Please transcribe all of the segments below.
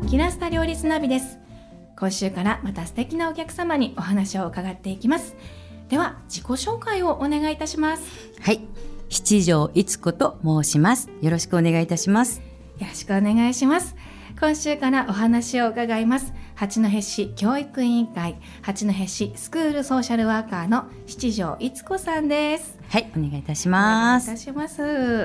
キラスタ料理スナビです。今週からまた素敵なお客様にお話を伺っていきます。では自己紹介をお願いいたします。 はい、七条逸子と申します。よろしくお願いいたします。 よろしくお願いします。今週からお話を伺います。八戸市教育委員会八戸市スクールソーシャルワーカーの七条逸子さんです。 はい、お願いいたします。 お願いいたします。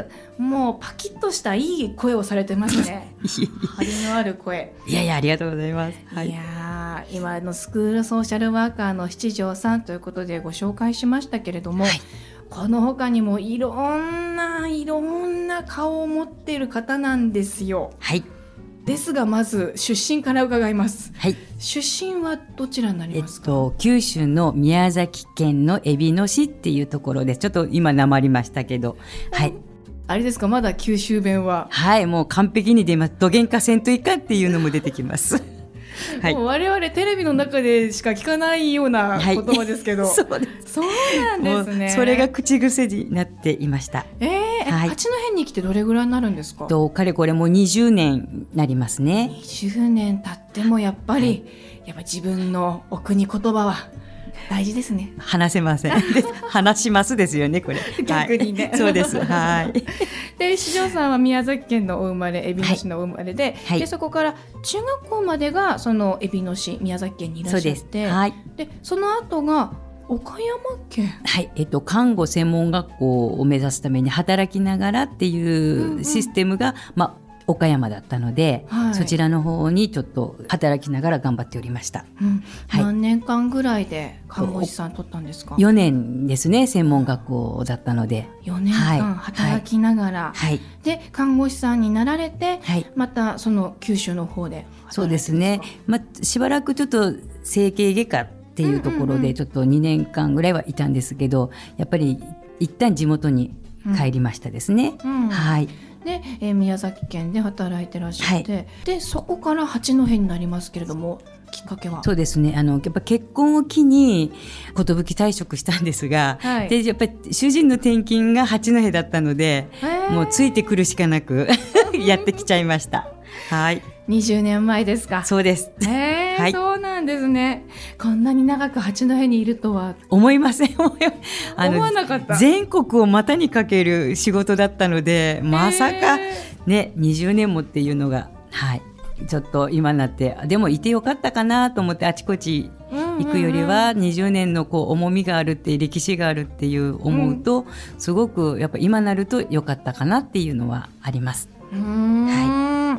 もうパキッとしたいい声をされてますね。張りのある声。 いやいや、ありがとうございます。はい、 いや今のスクールソーシャルワーカーの七条さんということでご紹介しましたけれども、はい、この他にもいろんな顔を持っている方なんですよ。 はい。 ですがまず出身から伺います。 はい。 出身はどちらになりますか？ 九州の宮崎県の海老野市っていうところで、ちょっと今なまりましたけど、はい。 あれですか、まだ九州弁は？ はい、もう完璧に出ます。どげんかせんといかっていうのも出てきます。 はい、もう我々テレビの中でしか聞かないような言葉ですけど、はい、 そうです。 そうなんですね。 それが口癖になっていました。 はい、八戸に来てどれぐらいになるんですか？ かれこれもう20年なりますね。 20年経ってもやっぱり、やっぱ自分のお国言葉は大事ですね。 話せません。話しますですよね、これ。 逆にね。 はい、そうです。はい。 で、七条さんは宮崎県のお生まれ、海老野市のお生まれで、はい、でそこから中学校までがその海老野市、宮崎県にいらっしゃって、はい、でその後が岡山県。 はい、看護専門学校を目指すために働きながらっていうシステムが、岡山だったので、はい、そちらの方にちょっと働きながら頑張っておりました。 はい、何年間ぐらいで看護師さん取ったんですか ？4年ですね、専門学校だったので。 4年間働きながら、はい、で看護師さんになられて、はい、またその九州の方で。 そうですね、しばらくちょっと整形外科っていうところでちょっと2年間ぐらいはいたんですけど、やっぱり一旦地元に帰りましたですね。はい。 で、宮崎県で働いてらっしゃって、はい、でそこから八戸になりますけれども、きっかけは？ そうですね、やっぱ結婚を機に寿退職したんですが、はい、でやっぱり主人の転勤が八戸だったので、もうついてくるしかなくやってきちゃいました。はい。 20年前ですか？ そうです。 はい、そうなんですね。こんなに長く八戸にいるとは思いません。思わなかった。 全国を股にかける仕事だったので、まさかね、20年もっていうのが、はい、ちょっと今になってでもいてよかったかなと思って、あちこち行くよりは20年の重みがあるって歴史があるっていう思うと、すごくやっぱ今なるとよかったかなっていうのはあります。 はい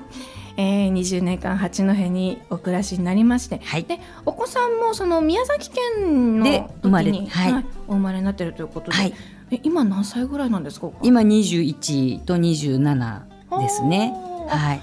。20年間八戸にお暮らしになりまして、はい、でお子さんもその宮崎県の時にお生まれになっているということで、はい、今何歳ぐらいなんですか？ 今21と27ですね。はい。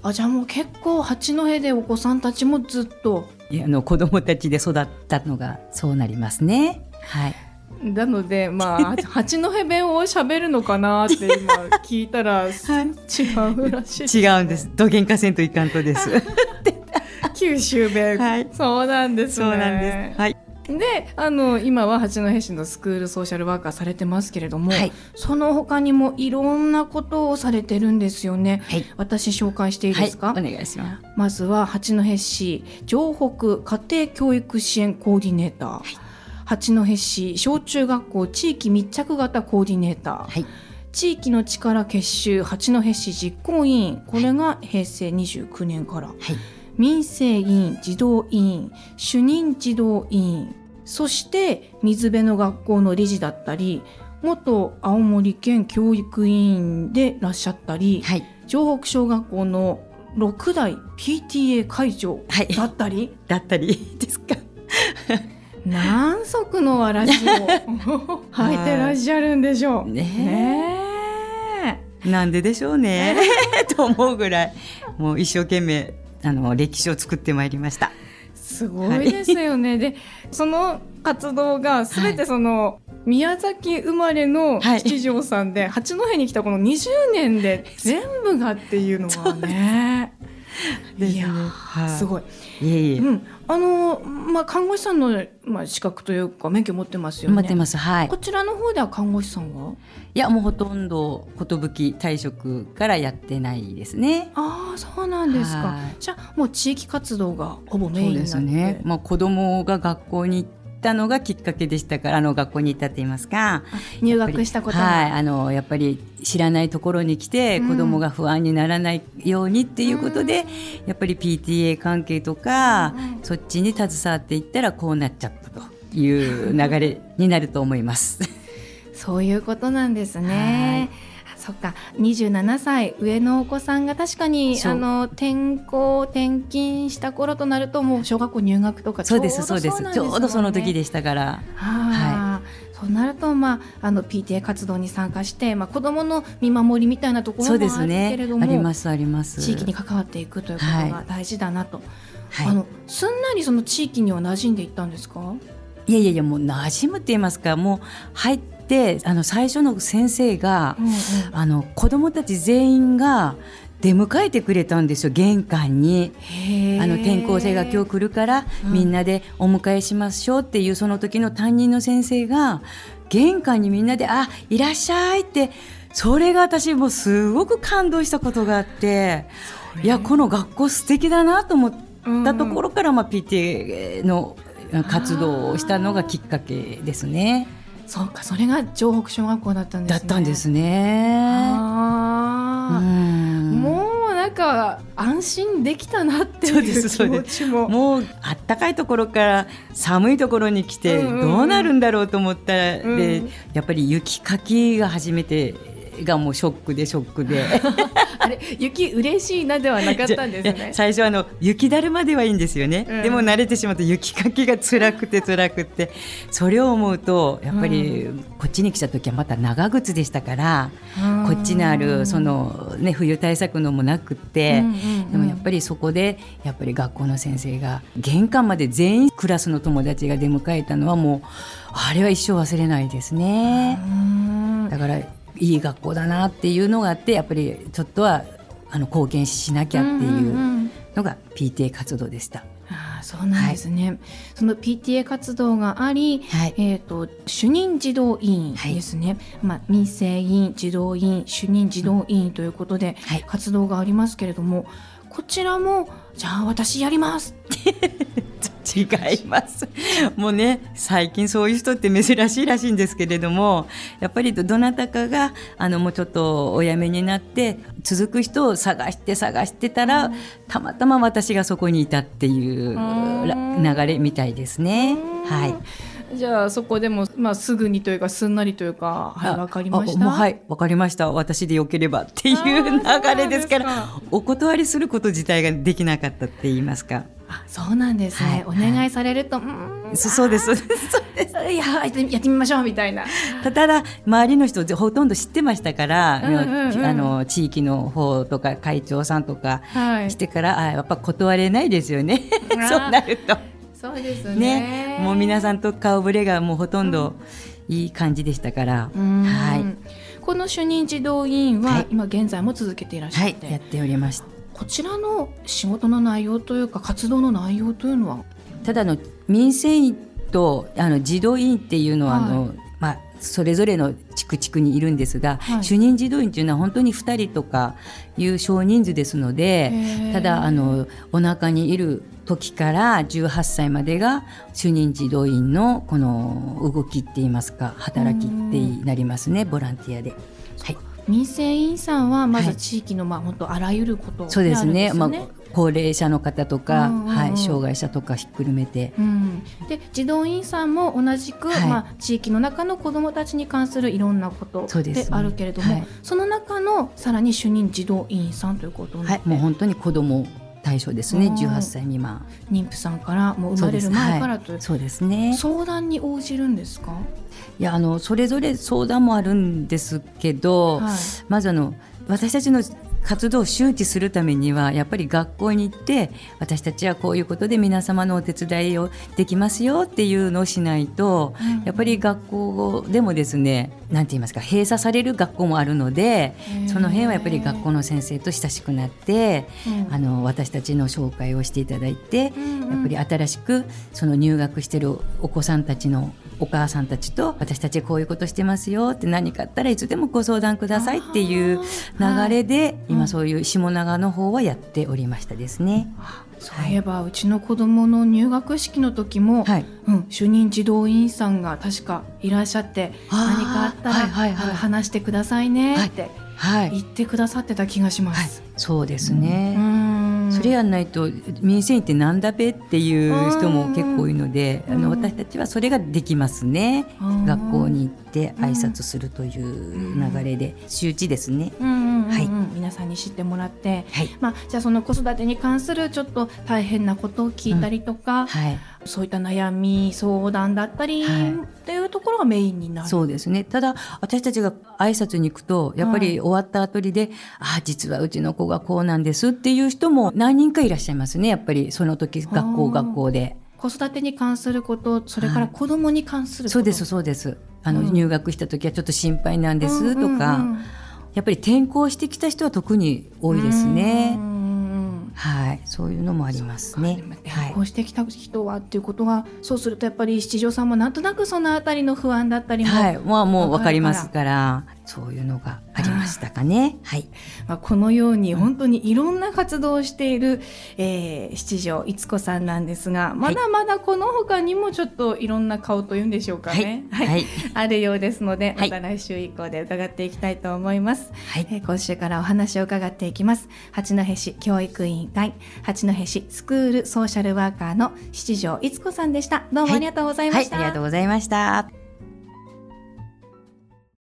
じゃあもう結構八戸でお子さんたちもずっと子供たちで育ったのがそうなりますね。はい。 なので八戸弁を喋るのかなって今聞いたら、はい、違うらしいです、ね、 違うんです。どげんかせんといかんとです九州弁、はい、そうなんですね。 そうなんです。はい。 で今は八戸市のスクールソーシャルワーカーされてますけれども、はい、その他にもいろんなことをされてるんですよね。はい、私紹介していいですか？ はい、お願いします。 まずは八戸市城北家庭教育支援コーディネーター、はい、八戸市小中学校地域密着型コーディネーター、はい、地域の力結集八戸市実行委員、これが平成29年から、はい、民生委員児童委員主任児童委員、そして水辺の学校の理事だったり、元青森県教育委員でいらっしゃったり、はい、城北小学校の6代 PTA 会長だったり、 だったりですか何足のわらじを履いてらっしゃるんでしょうね。 なんででしょうねと思うぐらい、もう一生懸命歴史を作ってまいりました。 すごいですよね。はい、でその活動がすべてその、宮崎生まれの七条さんで、はい、八戸に来たこの20年で全部がっていうのはねですね。 いやすごい。 いえいえ、 看護師さんの、資格というか免許持ってますよね。 持ってます。はい。 こちらの方では看護師さんは？ いやもうほとんど寿退職からやってないですね。 ああ、そうなんですか。じゃあもう地域活動がほぼメインになって。 そうですね。子供が学校に行ったのがきっかけでしたから、学校に行ったって言いますか、 入学したことが、 はい、やっぱり知らないところに来て、子供が不安にならないようにっていうことで、やっぱり PTA 関係とか、そっちに携わっていったらこうなっちゃったという流れになると思いますそういうことなんですね。そっか、27歳上のお子さんが確かに転勤した頃となるともう小学校入学とかちょうどそうですね。 ちょうどその時でしたから、 そうなると、PTA 活動に参加して、子どもの見守りみたいなところもあるけれども、 ありますあります。 地域に関わっていくということが大事だなと、すんなりその地域には馴染んでいったんですか？ いやもう馴染むって言いますか、もう入って最初の先生が、子どもたち全員が出迎えてくれたんですよ、玄関に。転校生が今日来るから、みんなでお迎えしましょうっていう、その時の担任の先生が玄関にみんなでいらっしゃいって、それが私もすごく感動したことがあって、いやこの学校素敵だなと思ったところから、PTA の活動をしたのがきっかけですね。 そうか、それが城北小学校だったんですね。 だったんですね。 もうなんか安心できたなっていう気持ちも。 もうあったかいところから寒いところに来てどうなるんだろうと思ったら、でやっぱり雪かきが初めてがもうショックであれ、雪嬉しいなではなかったんですね。 最初雪だるまではいいんですよね、でも慣れてしまうと雪かきが辛くてそれを思うとやっぱりこっちに来た時はまた長靴でしたから、こっちにある冬対策のもなくって、でもやっぱりそこでやっぱり学校の先生が玄関まで全員クラスの友達が出迎えたのはもうあれは一生忘れないですね。だからいい学校だなっていうのがあって、やっぱりちょっとは貢献しなきゃっていうのが PTA 活動でした。 そうなんですね、その PTA 活動があり、主任児童委員ですね、民生委員、児童委員、主任児童委員ということで活動がありますけれども、こちらもじゃあ私やります違いますもうね、最近そういう人って珍しいらしいんですけれども、やっぱりどなたかがもうちょっとお辞めになって続く人を探してたら、たまたま私がそこにいたっていう流れみたいですね。 じゃあそこでも、すぐにというかすんなりというか、分かりました。 分かりました、私でよければっていう流れですから、お断りすること自体ができなかったって言いますか。 そうなんですね、お願いされると、 そうですいややってみましょうみたいな。 ただ周りの人ほとんど知ってましたから、地域の方とか会長さんとかしてから、やっぱ断れないですよねそうなると。 そうですね。 もう皆さんと顔ぶれがもうほとんどいい感じでしたから、 この主任児童委員は、今現在も続けていらっしゃって、 やっております。 こちらの仕事の内容というか活動の内容というのは、 ただ民生委員と児童委員っていうのは、それぞれの地区にいるんですが、主任児童委員というのは本当に2人とかいう少人数ですので、ただお腹にいる時から18歳までが主任児童委員のこの動きって言いますか、働きってなりますね、ボランティアで。 民生委員さんはまず地域の、本当あらゆることそうですね、高齢者の方とか、障害者とかひっくるめて、 で児童委員さんも同じく、地域の中の子どもたちに関するいろんなことであるけれども、その中のさらに主任児童委員さんということで、 もう本当に子ども対象ですね、18歳未満、 妊婦さんからもう生まれる前からという、 そうですね。 相談に応じるんですか？ いやそれぞれ相談もあるんですけど、まず私たちの活動を周知するためにはやっぱり学校に行って、私たちはこういうことで皆様のお手伝いをできますよっていうのをしないと、やっぱり学校でもですね、なんて言いますか、閉鎖される学校もあるので、その辺はやっぱり学校の先生と親しくなって、私たちの紹介をしていただいて、やっぱり新しくその入学してるお子さんたちのお母さんたちと、私たちこういうことしてますよって、何かあったらいつでもご相談くださいっていう流れで、今そういう下長の方はやっておりましたですね。 そういえば、うちの子供の入学式の時も、主任児童委員さんが確かいらっしゃって、何かあったら、話してくださいねって言ってくださってた気がします。 そうですね。それやんないと民生委員ってなんだべっていう人も結構多いので、私たちはそれができますね。学校に行って挨拶するという流れで周知ですね。 皆さんに知ってもらって、じゃあその子育てに関するちょっと大変なことを聞いたりとか、そういった悩み相談だったりっていうところがメインになる。 そうですね。ただ私たちが挨拶に行くと、やっぱり終わった後で、実はうちの子がこうなんですっていう人も何人かいらっしゃいますね。やっぱりその時学校で子育てに関すること、それから子供に関すること。 そうです。入学した時はちょっと心配なんですとか、やっぱり転校してきた人は特に多いですね。そういうのもありますね。 転校してきた人はっていうことは、そうするとやっぱり七条さんもなんとなくそのあたりの不安だったりも、 もう分かりますから、そういうのがありましたかね。 このように本当にいろんな活動をしている、七条逸子さんなんですが、まだまだこの他にもちょっといろんな顔というんでしょうかね、あるようですので、また来週以降で伺っていきたいと思います。今週からお話を伺っていきます。八戸市教育委員会八戸市スクールソーシャルワーカーの七条逸子さんでした。どうもありがとうございました。 ありがとうございました。